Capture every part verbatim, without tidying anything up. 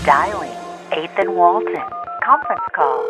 Dialing Ethan Walton. Conference call.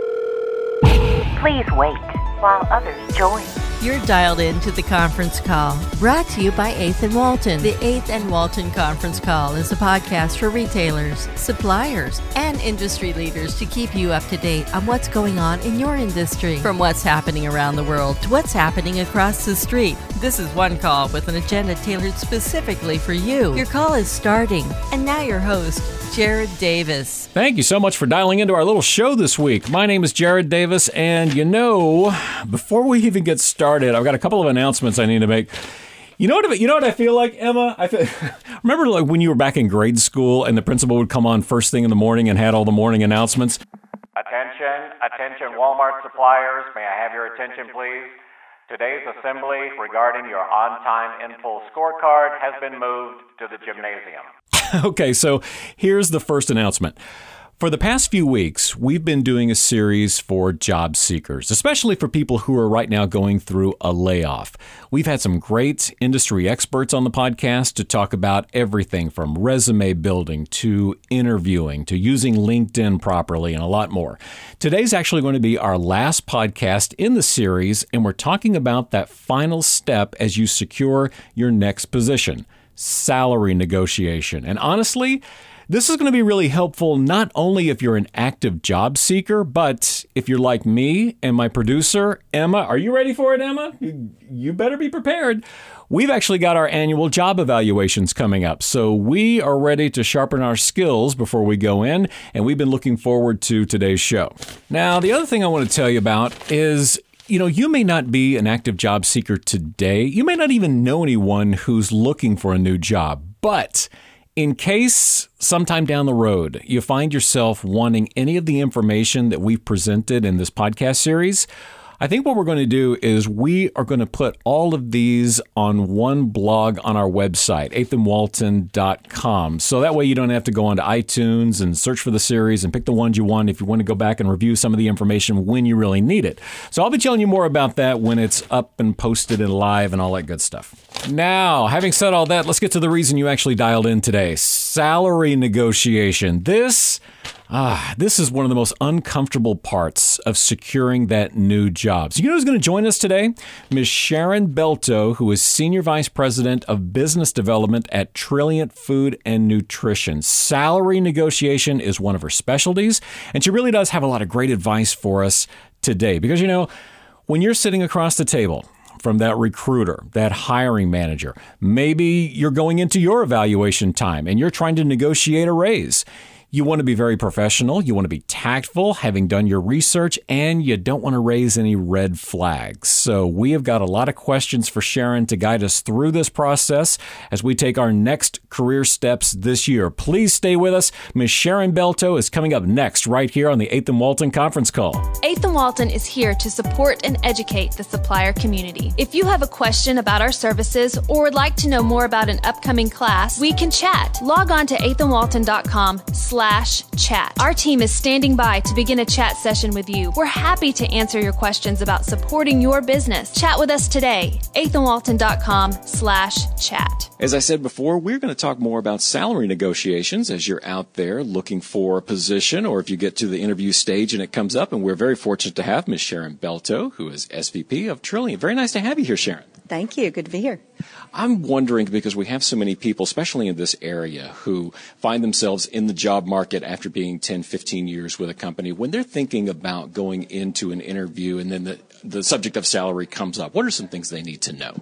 Please wait while others join. You're dialed in to the conference call, brought to you by Eighth and Walton. The Eighth and Walton Conference Call is a podcast for retailers, suppliers, and industry leaders to keep you up to date on what's going on in your industry. From what's happening around the world to what's happening across the street. This is one call with an agenda tailored specifically for you. Your call is starting. And now your host, Jared Davis. Thank you so much for dialing into our little show this week. My name is Jared Davis, and you know, before we even get started, I've got a couple of announcements I need to make. You know what? You know what I feel like, Emma? I feel, remember, like when you were back in grade school, and the principal would come on first thing in the morning and had all the morning announcements. Attention, attention, Walmart suppliers. May I have your attention, please? Today's assembly regarding your on-time in-full scorecard has been moved to the gymnasium. Okay, so here's the first announcement. For the past few weeks, we've been doing a series for job seekers, especially for people who are right now going through a layoff. We've had some great industry experts on the podcast to talk about everything from resume building to interviewing to using LinkedIn properly and a lot more. Today's actually going to be our last podcast in the series, and we're talking about that final step as you secure your next position. Salary negotiation. And honestly, this is going to be really helpful not only if you're an active job seeker, but if you're like me and my producer, Emma. Are you ready for it, Emma? You, you better be prepared. We've actually got our annual job evaluations coming up, so we are ready to sharpen our skills before we go in, and we've been looking forward to today's show. Now, the other thing I want to tell you about is, you know, you may not be an active job seeker today. You may not even know anyone who's looking for a new job. But in case sometime down the road you find yourself wanting any of the information that we've presented in this podcast series, I think what we're going to do is we are going to put all of these on one blog on our website, eighth and walton dot com. So that way you don't have to go onto iTunes and search for the series and pick the ones you want if you want to go back and review some of the information when you really need it. So I'll be telling you more about that when it's up and posted and live and all that good stuff. Now, having said all that, let's get to the reason you actually dialed in today. Salary negotiation. This... Ah, this is one of the most uncomfortable parts of securing that new job. So you know who's going to join us today? Miz Sharon Belto, who is Senior Vice President of Business Development at Trilliant Food and Nutrition. Salary negotiation is one of her specialties, and she really does have a lot of great advice for us today. Because, you know, when you're sitting across the table from that recruiter, that hiring manager, maybe you're going into your evaluation time and you're trying to negotiate a raise. You want to be very professional, you want to be tactful, having done your research, and you don't want to raise any red flags. So we have got a lot of questions for Sharon to guide us through this process as we take our next career steps this year. Please stay with us. Miz Sharon Belto is coming up next right here on the Eighth and Walton conference call. Eighth and Walton is here to support and educate the supplier community. If you have a question about our services or would like to know more about an upcoming class, we can chat. Log on to eighth and walton dot com slash chat. Our team is standing by to begin a chat session with you. We're happy to answer your questions about supporting your business. Chat with us today. eighth and walton dot com slash chat. As I said before, we're going to talk more about salary negotiations as you're out there looking for a position, or if you get to the interview stage and it comes up. And we're very fortunate to have Miz Sharon Belto, who is S V P of Trilliant. Very nice to have you here, Sharon. Thank you. Good to be here. I'm wondering, because we have so many people, especially in this area, who find themselves in the job market after being ten, fifteen years with a company, when they're thinking about going into an interview and then the, the subject of salary comes up, what are some things they need to know?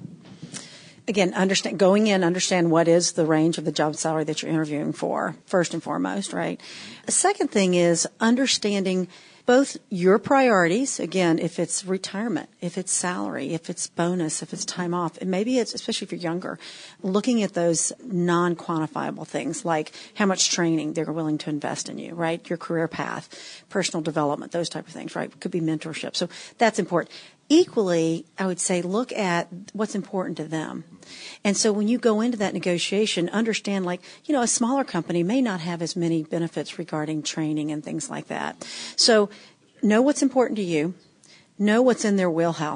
Again, understand, going in, understand what is the range of the job salary that you're interviewing for, first and foremost, right? The second thing is understanding both your priorities, again, if it's retirement, if it's salary, if it's bonus, if it's time off, and maybe it's, especially if you're younger, looking at those non-quantifiable things like how much training they're willing to invest in you, right? Your career path, personal development, those type of things, right? Could be mentorship. So that's important. Equally, I would say look at what's important to them. And so when you go into that negotiation, understand, like, you know, a smaller company may not have as many benefits regarding training and things like that. So know what's important to you. Know what's in their wheelhouse.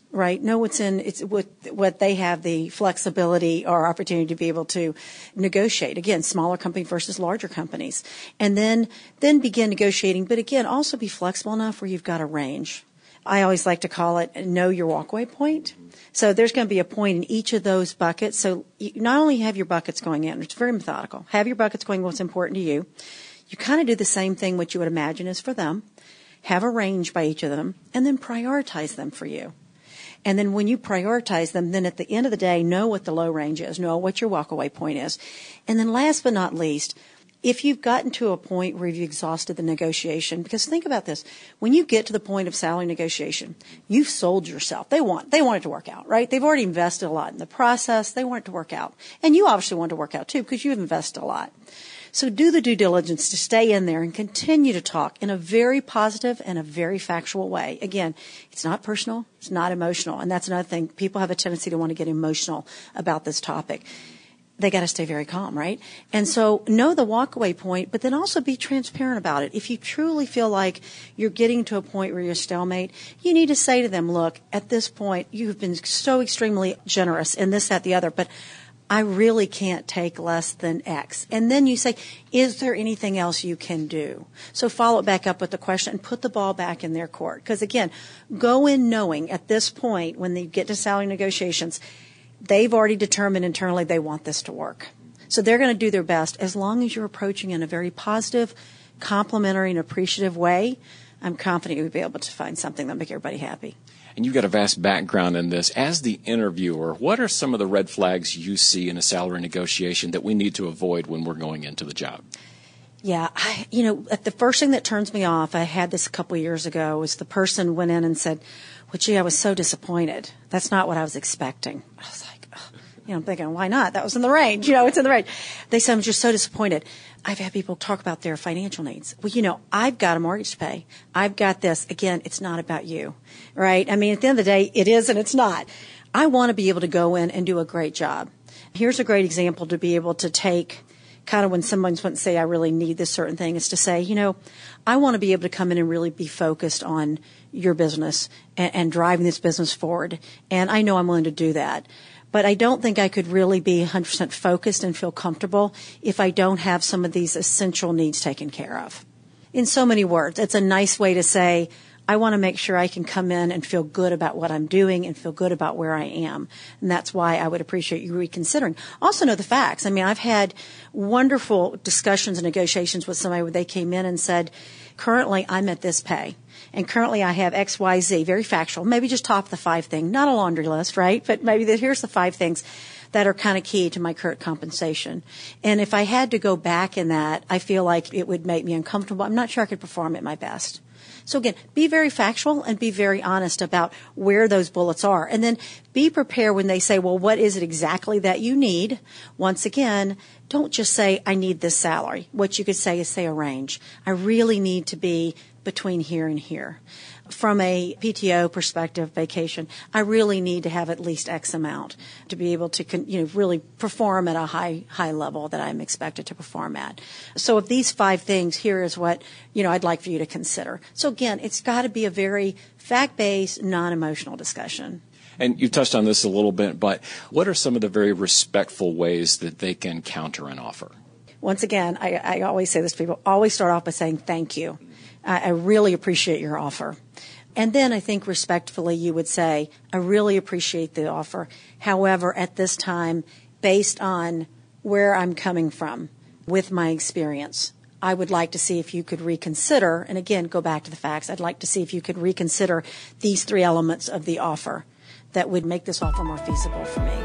right? Know what's in, it's what, what they have the flexibility or opportunity to be able to negotiate. Again, smaller company versus larger companies. And then, then begin negotiating, but again, also be flexible enough where you've got a range. I always like to call it know your walkaway point. So there's going to be a point in each of those buckets. So you not only have your buckets going in, it's very methodical. Have your buckets going what's important to you. You kind of do the same thing what you would imagine is for them. Have a range by each of them, and then prioritize them for you. And then when you prioritize them, then at the end of the day, know what the low range is, know what your walkaway point is. And then last but not least, if you've gotten to a point where you've exhausted the negotiation, because think about this, when you get to the point of salary negotiation, you've sold yourself. They want, they want it to work out, right? They've already invested a lot in the process. They want it to work out. And you obviously want it to work out too, because you've invested a lot. So do the due diligence to stay in there and continue to talk in a very positive and a very factual way. Again, it's not personal, it's not emotional. And that's another thing. People have a tendency to want to get emotional about this topic. They got to stay very calm, right? And so know the walkaway point, but then also be transparent about it. If you truly feel like you're getting to a point where you're stalemate, you need to say to them, look, at this point, you've been so extremely generous in this, that, the other, but I really can't take less than X. And then you say, is there anything else you can do? So follow it back up with the question and put the ball back in their court. Because again, go in knowing at this point when they get to salary negotiations, they've already determined internally they want this to work. So they're going to do their best. As long as you're approaching in a very positive, complimentary, and appreciative way, I'm confident you'll be able to find something that'll make everybody happy. And you've got a vast background in this. As the interviewer, what are some of the red flags you see in a salary negotiation that we need to avoid when we're going into the job? Yeah, I, you know, the first thing that turns me off, I had this a couple of years ago, was the person went in and said, well, gee, I was so disappointed. That's not what I was expecting. I was like, oh. You know, I'm thinking, why not? That was in the range. You know, it's in the range. They said, I'm just so disappointed. I've had people talk about their financial needs. Well, you know, I've got a mortgage to pay. I've got this. Again, it's not about you, right? I mean, at the end of the day, it is and it's not. I want to be able to go in and do a great job. Here's a great example to be able to take kind of when someone's want to say, I really need this certain thing, is to say, you know, I want to be able to come in and really be focused on your business and, and driving this business forward. And I know I'm willing to do that. But I don't think I could really be one hundred percent focused and feel comfortable if I don't have some of these essential needs taken care of. In so many words, it's a nice way to say, I want to make sure I can come in and feel good about what I'm doing and feel good about where I am. And that's why I would appreciate you reconsidering. Also know the facts. I mean, I've had wonderful discussions and negotiations with somebody where they came in and said, currently I'm at this pay. And currently I have X, Y, Z, very factual, maybe just top the five thing, not a laundry list, right? But maybe the, here's the five things that are kind of key to my current compensation. And if I had to go back in that, I feel like it would make me uncomfortable. I'm not sure I could perform at my best. So again, be very factual and be very honest about where those bullets are. And then be prepared when they say, well, what is it exactly that you need? Once again, don't just say, I need this salary. What you could say is say a range. I really need to be between here and here. From a P T O perspective, vacation, I really need to have at least X amount to be able to, you know, really perform at a high, high level that I'm expected to perform at. So of these five things, here is what, you know, I'd like for you to consider. So again, it's got to be a very fact-based, non-emotional discussion. And you touched on this a little bit, but what are some of the very respectful ways that they can counter an offer? Once again, I, I always say this to people, always start off by saying thank you. I, I really appreciate your offer. And then I think respectfully you would say, I really appreciate the offer. However, at this time, based on where I'm coming from with my experience, I would like to see if you could reconsider, and again, go back to the facts, I'd like to see if you could reconsider these three elements of the offer that would make this offer more feasible for me.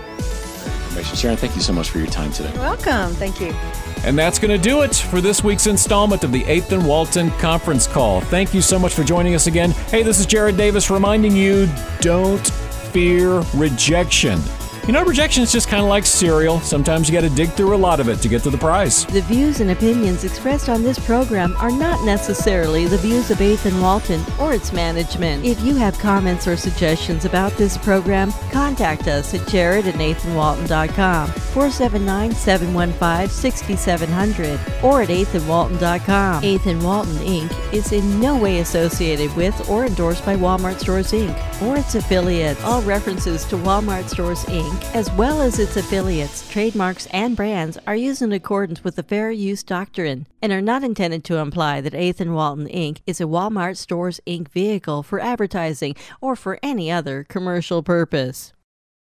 Sharon, thank you so much for your time today. You're welcome. Thank you. And that's going to do it for this week's installment of the eighth and Walton Conference Call. Thank you so much for joining us again. Hey, this is Jared Davis reminding you, don't fear rejection. You know, rejection is just kind of like cereal. Sometimes you got to dig through a lot of it to get to the prize. The views and opinions expressed on this program are not necessarily the views of Eighth and Walton or its management. If you have comments or suggestions about this program, contact us at jared at nathan walton dot com, four seven nine, seven one five, six seven zero zero, or at eighth and walton dot com. Eighth and Walton, Incorporated is in no way associated with or endorsed by Walmart Stores, Incorporated or its affiliates. All references to Walmart Stores, Incorporated, as well as its affiliates, trademarks, and brands are used in accordance with the Fair Use Doctrine and are not intended to imply that Eighth and Walton, Incorporated is a Walmart Stores, Incorporated vehicle for advertising or for any other commercial purpose.